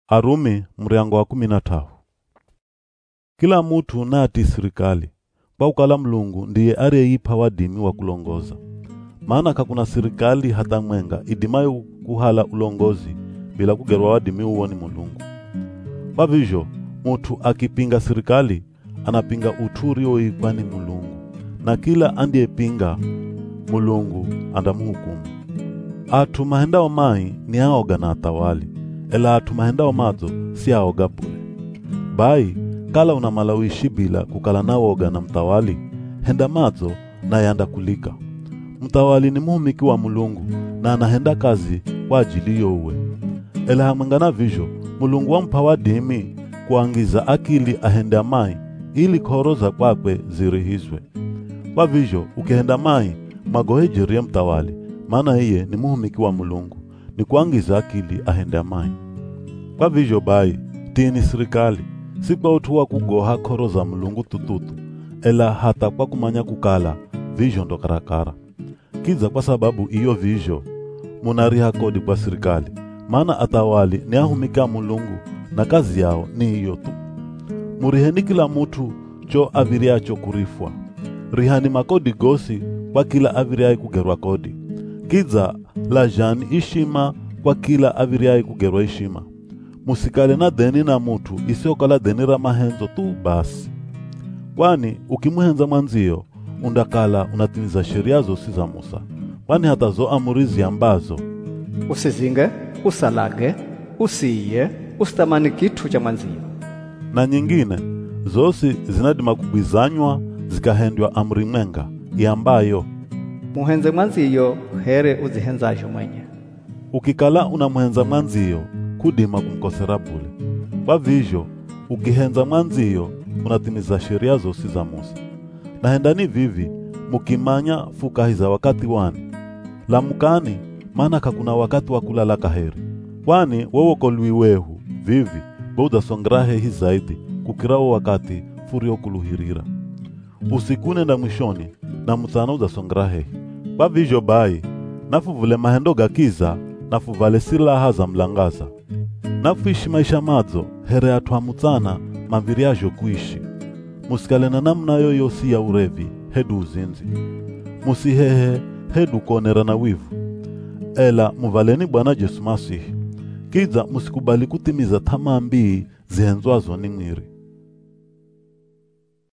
Arumi mriango wa 13. Kila mutu nati serikali, kwa ukala Mlungu ndiye areipa wadimi wa kulongoza. Maana kakuna serikali hata mwenga idimayo kuhala ulongozi bila kugerwa wadimi uwoni Mulungu. Kwa vivyo, mutu akipinga serikali, anapinga uturi oikwani Mulungu, na kila andiyepinga Mulungu andamuhukumu. Atu mahendao mai ni aoga na atawali, ela atu mahendao mazo si aoga bule. Bai, kala unamalawishi bila kukala na woga na mtawali, henda mazo na yanda kulika. Mtawali ni muhumiki wa Mulungu na anahenda kazi kwa ajili yowe. Ela hamangana vivyo, Mulungu wampa wadimi kuangiza akili ahenda mai ili koroza kwakwe zirihizwe. Kwa vivyo, ukihenda mai magohejeria mtawali, maana iye ni muhumiki wa Mulungu, ni kuangiza akili ahenda mai. Kwa vivyo bai, tini serikali, si kwa utuwa kugoha koroza Mulungu tututu, ela hata kwa kumanya kukala, vivyo ndo karakara. Kiza kwa sababu iyo vivyo, munariha kodi kwa serikali, maana atawali ni ahumika Mulungu na kazi yao ni iyo tu. Muriheni kila mutu cho aviriacho kurifwa. Rihani makodi gosi kwa kila aviriai kugerwa kodi. Kiza la jani ishima kwa kila aviriai kugerwa ishima. Musikale na deni na mutu isiokala deni ra mahenzo tu basi. Kwani ukimuhenza mwanzio undakala unatimiza sheria zosi za Musa. Kwani hata zo amurizi ambazo usizinge, usalage, usiye, usitamani kitu cha mwanzio na nyingine zosi zinadima kugwizanywa zikahendwa amri mwenga iambayo muhenze mwanzio here uzihenzajo mwenye. Ukikala unamuhenza mwanzio kudima kumkosera bule. Kwa vivyo ukihenza mwanzio unatimiza sheria zosi za Musa. Na hendani vivi mukimanya fukahiza wakati wani lamukani, maana kakuna wakati wa kulala kaheri. Kwani wewe kolwi wehu vivi bauda songrahe hi zaidi kukirawo wakati furio kuluhirira. Usikune nda mwishoni na mutana uda songrahe. Kwa vivyo bai, nafu vule mahendo gakiza, nafu vale silaha za mlangaza. Nafu ishi maisha madzo, here atuwa mutana maviriajo kuishi. Musikale na namna yoyosi ya urevi, hedu uzinzi. Musihehe, hedu konera na wivu. Ela muvaleni Bwana Yesu Masihi. Kiza musikubali kutimiza tamaa mbii zihenzwazo ni mwiri.